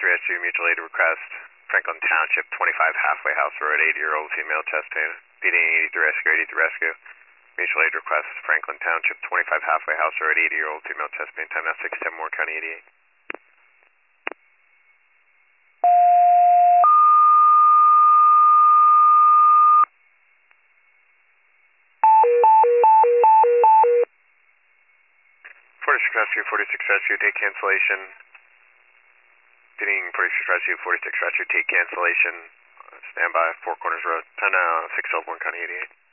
Rescue, mutual aid request, Franklin Township, 25 Halfway House Road, 80-year-old female chest pain. PD 80 rescue, 80 rescue. Mutual aid request, Franklin Township, 25 Halfway House Road, 80-year-old female chest pain. Time now 67 Moore County 88. Rescue, 46 Rescue, take cancellation. Getting 46 Rescue, 46 Rescue, take cancellation. Stand by, Four Corners Road. Time now 612 County 88.